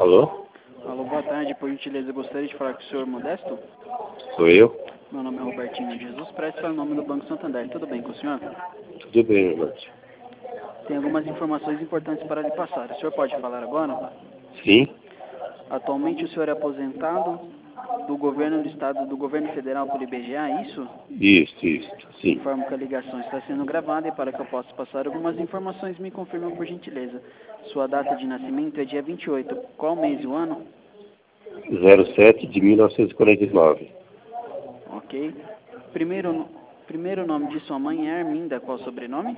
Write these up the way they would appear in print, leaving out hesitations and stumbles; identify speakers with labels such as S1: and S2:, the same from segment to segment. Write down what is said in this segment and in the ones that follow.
S1: Alô?
S2: Alô, boa tarde. Por gentileza, gostaria de falar com o senhor Modesto?
S1: Sou eu?
S2: Meu nome é Robertinho de Jesus Prestes, para o nome do Banco Santander. Tudo bem com o senhor?
S1: Tudo bem, Roberto.
S2: Tem algumas informações importantes para lhe passar. O senhor pode falar agora?
S1: Sim?
S2: Atualmente o senhor é aposentado do governo do estado, do governo federal pelo IBGE, é isso?
S1: Isso, sim.
S2: Informo que a ligação está sendo gravada e para que eu possa passar algumas informações, me confirmam por gentileza. Sua data de nascimento é dia 28. Qual mês e o ano?
S1: 07 de 1949.
S2: Ok. Primeiro nome de sua mãe é Arminda. Qual o sobrenome?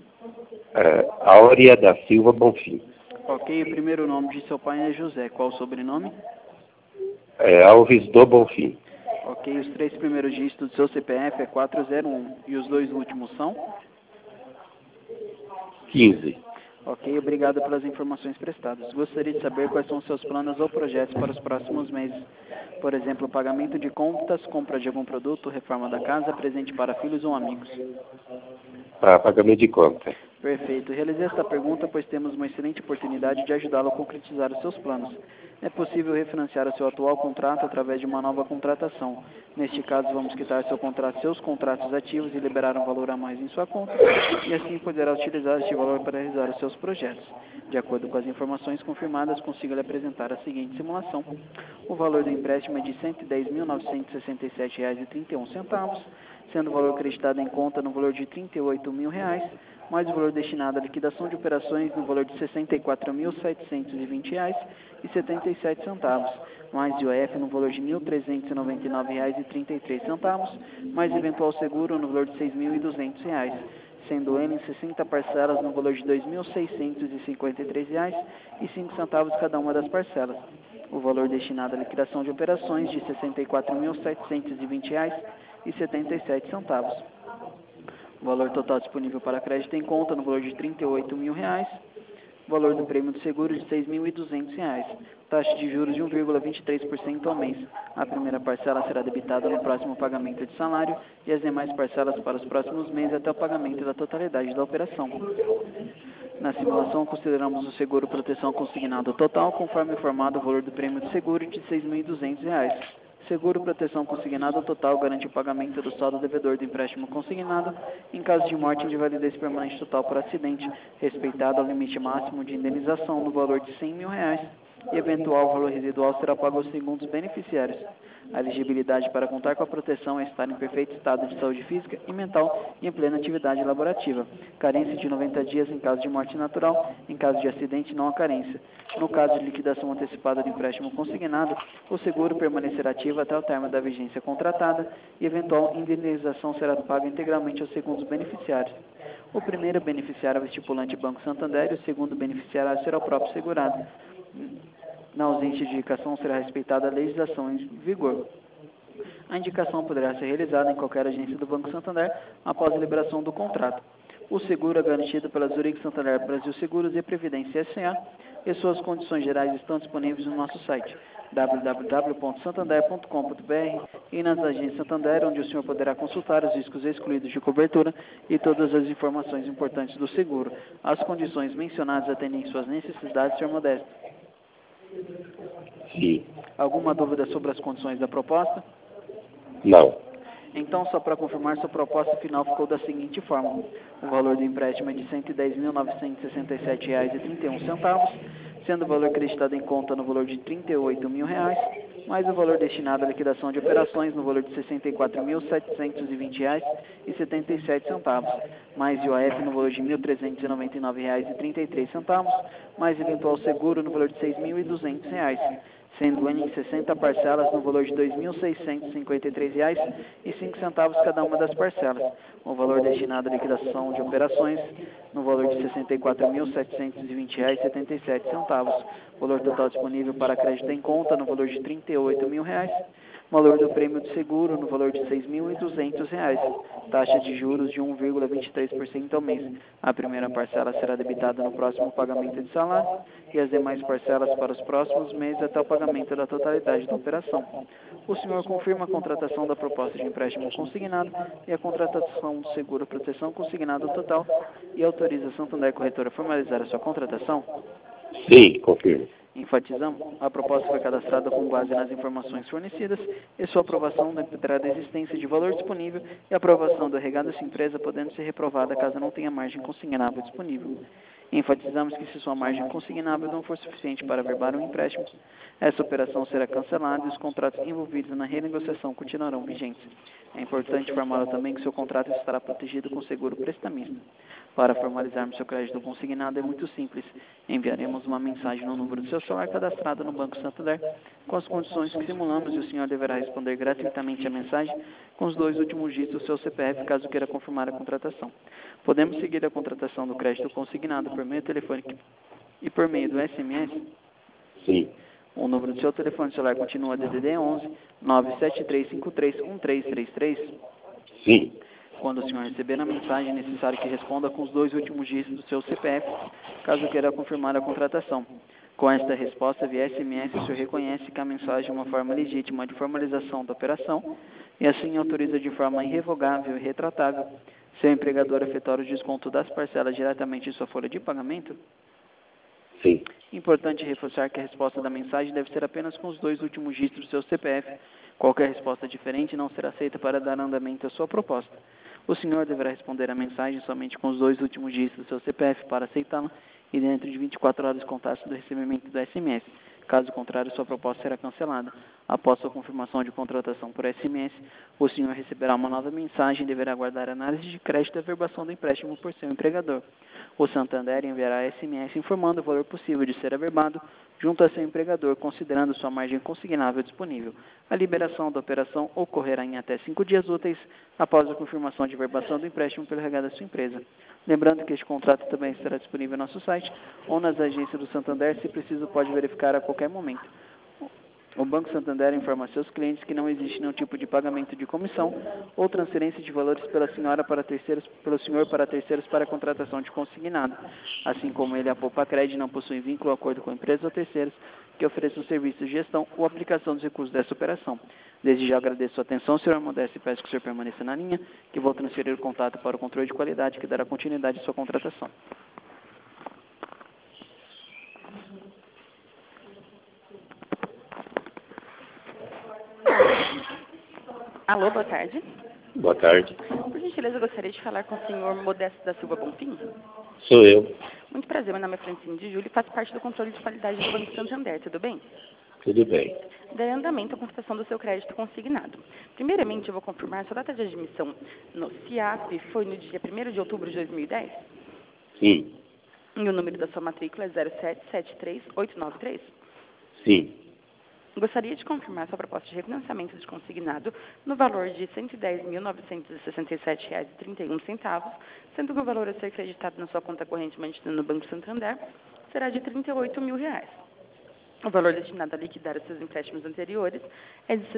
S1: Áurea da Silva Bonfim.
S2: Ok. O primeiro nome de seu pai é José. Qual o sobrenome?
S1: Alves do Bonfim.
S2: Ok. Os 3 primeiros dígitos do seu CPF é 401. E os 2 últimos são?
S1: 15.
S2: Ok. Obrigado pelas informações prestadas. Gostaria de saber quais são seus planos ou projetos para os próximos meses. Por exemplo, pagamento de contas, compra de algum produto, reforma da casa, presente para filhos ou amigos.
S1: Pagamento de conta.
S2: Perfeito. Realizei esta pergunta pois temos uma excelente oportunidade de ajudá-lo a concretizar os seus planos. É possível refinanciar o seu atual contrato através de uma nova contratação. Neste caso, vamos quitar seus contratos ativos e liberar um valor a mais em sua conta, e assim poderá utilizar este valor para realizar os seus projetos. De acordo com as informações confirmadas, consigo lhe apresentar a seguinte simulação. O valor do empréstimo é de R$ 110.967,31, sendo o valor acreditado em conta no valor de R$ 38.000, mais o valor destinado à liquidação de operações no valor de R$ 64.720,77, mais IOF no valor de R$ 1.399,33, mais eventual seguro no valor de R$ 6.200, sendo ele em 60 parcelas no valor de R$ 2.653,05 cada uma das parcelas. O valor destinado à liquidação de operações de R$ 64.720,77. O valor total disponível para crédito em conta no valor de R$ 38.000. O valor do prêmio do seguro de R$ 6.200. Taxa de juros de 1,23% ao mês. A primeira parcela será debitada no próximo pagamento de salário e as demais parcelas para os próximos meses até o pagamento da totalidade da operação. Na simulação, consideramos o seguro proteção consignado total, conforme informado o valor do prêmio de seguro de R$ 6.200. Seguro proteção consignado total garante o pagamento do saldo devedor do empréstimo consignado em caso de morte de invalidez permanente total por acidente, respeitado ao limite máximo de indenização no valor de R$ 100.000 e eventual valor residual será pago aos segundos beneficiários. A elegibilidade para contar com a proteção é estar em perfeito estado de saúde física e mental e em plena atividade laborativa. Carência de 90 dias em caso de morte natural, em caso de acidente não há carência. No caso de liquidação antecipada do empréstimo consignado, o seguro permanecerá ativo até o término da vigência contratada e eventual indenização será paga integralmente aos segundos beneficiários. O primeiro beneficiário é o estipulante Banco Santander e o segundo beneficiário será o próprio segurado. Na ausência de indicação, será respeitada a legislação em vigor. A indicação poderá ser realizada em qualquer agência do Banco Santander após a liberação do contrato. O seguro é garantido pela Zurich Santander Brasil Seguros e Previdência S.A. e suas condições gerais estão disponíveis no nosso site www.santander.com.br e nas agências Santander, onde o senhor poderá consultar os riscos excluídos de cobertura e todas as informações importantes do seguro. As condições mencionadas atendem suas necessidades, senhor Modesto.
S1: Sim.
S2: Alguma dúvida sobre as condições da proposta?
S1: Não.
S2: Então, só para confirmar, sua proposta final ficou da seguinte forma. O valor do empréstimo é de R$ 110.967,31, sendo o valor acreditado em conta no valor de R$ 38.000, mais o valor destinado à liquidação de operações no valor de R$ 64.720,77, mais IOF no valor de R$ 1.399,33, mais eventual seguro no valor de R$ 6.200, sendo em 60 parcelas no valor de R$ 2.653,05 cada uma das parcelas. O valor destinado à liquidação de operações no valor de R$ 64.720,77. Valor total disponível para crédito em conta no valor de R$ 38.000. Valor do prêmio de seguro no valor de R$ 6.200. Taxa de juros de 1,23% ao mês. A primeira parcela será debitada no próximo pagamento de salário e as demais parcelas para os próximos meses até o pagamento da totalidade da operação. O senhor confirma a contratação da proposta de empréstimo consignado e a contratação do seguro proteção consignado total e autoriza a Santander Corretora a formalizar a sua contratação?
S1: Sim, confirmo.
S2: Enfatizamos, a proposta foi cadastrada com base nas informações fornecidas e sua aprovação dependerá da existência de valor disponível e a aprovação do RH dessa empresa podendo ser reprovada caso não tenha margem consignável disponível. Enfatizamos que se sua margem consignável não for suficiente para averbar um empréstimo, essa operação será cancelada e os contratos envolvidos na renegociação continuarão vigentes. É importante informá-lo também que seu contrato estará protegido com seguro prestamista. Para formalizarmos seu crédito consignado é muito simples. Enviaremos uma mensagem no número do seu celular cadastrado no Banco Santander com as condições que simulamos e o senhor deverá responder gratuitamente a mensagem com os 2 últimos dígitos do seu CPF caso queira confirmar a contratação. Podemos seguir a contratação do crédito consignado por meio telefônico e por meio do SMS?
S1: Sim.
S2: O número do seu telefone celular continua DDD 11 973531333.
S1: Sim.
S2: Quando o senhor receber a mensagem, é necessário que responda com os 2 últimos dígitos do seu CPF, caso queira confirmar a contratação. Com esta resposta via SMS, o senhor reconhece que a mensagem é uma forma legítima de formalização da operação e assim autoriza de forma irrevogável e retratável seu empregador efetuar o desconto das parcelas diretamente em sua folha de pagamento?
S1: Sim.
S2: Importante reforçar que a resposta da mensagem deve ser apenas com os 2 últimos dígitos do seu CPF. Qualquer resposta diferente não será aceita para dar andamento à sua proposta. O senhor deverá responder a mensagem somente com os 2 últimos dígitos do seu CPF para aceitá-la e dentro de 24 horas contados do recebimento do SMS. Caso contrário, sua proposta será cancelada. Após sua confirmação de contratação por SMS, o senhor receberá uma nova mensagem e deverá aguardar a análise de crédito e averbação do empréstimo por seu empregador. O Santander enviará SMS informando o valor possível de ser averbado junto a seu empregador, considerando sua margem consignável disponível. A liberação da operação ocorrerá em até 5 dias úteis após a confirmação de averbação do empréstimo pelo RH da sua empresa. Lembrando que este contrato também estará disponível no nosso site ou nas agências do Santander, se preciso pode verificar a qualquer momento. O Banco Santander informa a seus clientes que não existe nenhum tipo de pagamento de comissão ou transferência de valores pelo senhor para terceiros para a contratação de consignado. Assim como ele, a Poupa Cred não possui vínculo ou acordo com empresas ou terceiros que ofereçam serviços de gestão ou aplicação dos recursos dessa operação. Desde já agradeço a atenção, Sr. Modesto, e peço que o senhor permaneça na linha, que vou transferir o contato para o controle de qualidade que dará continuidade à sua contratação.
S3: Alô, boa tarde.
S1: Boa tarde.
S3: Por gentileza, eu gostaria de falar com o senhor Modesto da Silva Bonfim.
S1: Sou eu.
S3: Muito prazer, meu nome é Francine de Júlio e faço parte do controle de qualidade do Banco Santander, tudo bem?
S1: Tudo bem.
S3: Darei andamento à contratação do seu crédito consignado. Primeiramente, eu vou confirmar sua data de admissão no CIAP foi no dia 1º de outubro de 2010?
S1: Sim.
S3: E o número da sua matrícula é 0773893?
S1: Sim.
S3: Gostaria de confirmar sua proposta de refinanciamento de consignado no valor de R$ 110.967,31, sendo que o valor a ser acreditado na sua conta corrente mantida no Banco Santander será de R$ 38 mil. O valor destinado a liquidar os seus empréstimos anteriores é de R$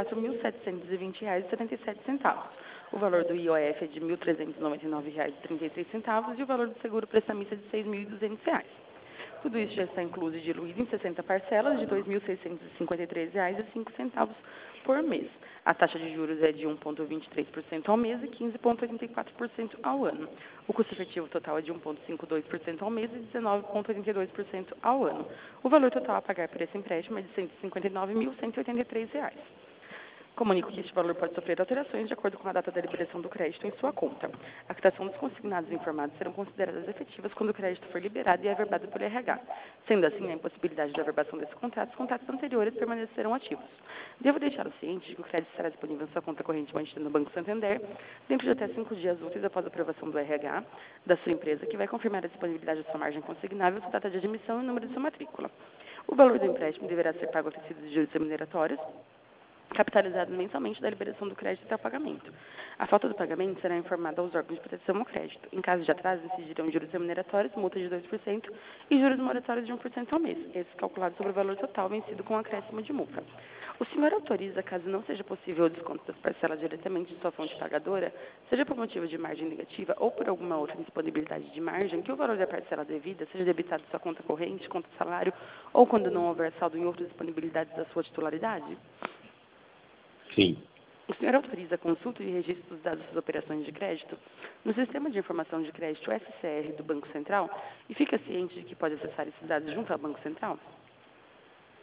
S3: 64.720,77. O valor do IOF é de R$ 1.399,33 e o valor do seguro prestamista é de R$ 6.200. Tudo isso já está incluso e diluído em 60 parcelas de R$ 2.653,05 por mês. A taxa de juros é de 1,23% ao mês e 15,84% ao ano. O custo efetivo total é de 1,52% ao mês e 19,82% ao ano. O valor total a pagar por esse empréstimo é de R$ 159.183. Comunico que este valor pode sofrer alterações de acordo com a data da liberação do crédito em sua conta. A quitação dos consignados informados serão consideradas efetivas quando o crédito for liberado e averbado por RH. Sendo assim, a impossibilidade de averbação desse contrato, os contratos anteriores permanecerão ativos. Devo deixá-lo ciente de que o crédito estará disponível em sua conta corrente mantida no Banco Santander dentro de até 5 dias úteis após a aprovação do RH da sua empresa, que vai confirmar a disponibilidade da sua margem consignável, sua data de admissão e o número de sua matrícula. O valor do empréstimo deverá ser pago acrescido de juros remuneratórios, capitalizado mensalmente da liberação do crédito até o pagamento. A falta do pagamento será informada aos órgãos de proteção ao crédito. Em caso de atraso, incidirão juros remuneratórios, multa de 2% e juros moratórios de 1% ao mês, esses calculados sobre o valor total vencido com acréscimo de multa. O senhor autoriza, caso não seja possível o desconto das parcelas diretamente de sua fonte pagadora, seja por motivo de margem negativa ou por alguma outra indisponibilidade de margem, que o valor da parcela devida seja debitado de sua conta corrente, conta salário ou quando não houver saldo em outras disponibilidades da sua titularidade?
S1: Sim.
S3: O senhor autoriza a consulta e registro dos dados das operações de crédito no Sistema de Informação de Crédito SCR do Banco Central e fica ciente de que pode acessar esses dados junto ao Banco Central?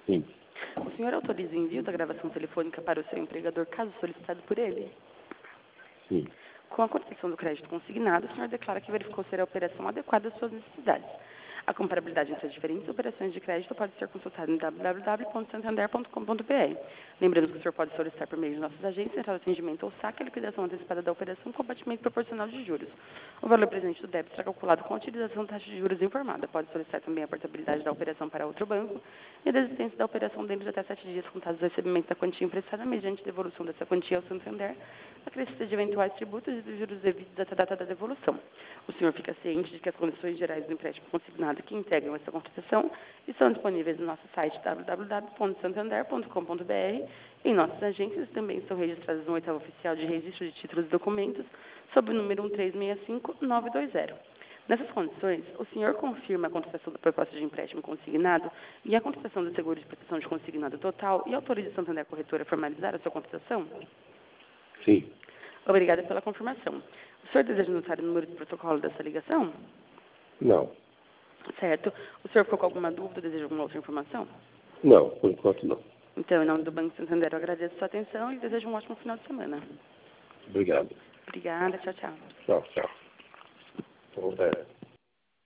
S1: Sim.
S3: O senhor autoriza o envio da gravação telefônica para o seu empregador, caso solicitado por ele?
S1: Sim.
S3: Com a concessão do crédito consignado, o senhor declara que verificou ser a operação adequada às suas necessidades. A comparabilidade entre as diferentes operações de crédito pode ser consultada em www.santander.com.br. Lembrando que o senhor pode solicitar por meio de nossas agências, central de atendimento ou saque, a liquidação antecipada da operação com abatimento proporcional de juros. O valor presente do débito será calculado com a utilização da taxa de juros informada. Pode solicitar também a portabilidade da operação para outro banco e a desistência da operação dentro de até 7 dias contados do recebimento da quantia emprestada mediante devolução dessa quantia ao Santander, acrescida de eventuais tributos e dos juros devidos até a data da devolução. O senhor fica ciente de que as condições gerais do empréstimo consignado que integram essa contratação estão disponíveis no nosso site www.santander.com.br. Em nossas agências também estão registradas no 8º Oficial de Registro de Títulos e Documentos, sob o número 1365920. Nessas condições, o senhor confirma a contratação da proposta de empréstimo consignado e a contratação do seguro de proteção de consignado total e autoriza a Santander Corretora a formalizar a sua contratação?
S1: Sim.
S3: Obrigada pela confirmação. O senhor deseja anotar o número de protocolo dessa ligação?
S1: Não.
S3: Certo. O senhor ficou com alguma dúvida, deseja alguma outra informação?
S1: Não, por enquanto não.
S3: Então, em nome do Banco Santander, eu agradeço a sua atenção e desejo um ótimo final de semana.
S1: Obrigado.
S3: Obrigada, tchau, tchau.
S1: Tchau, tchau.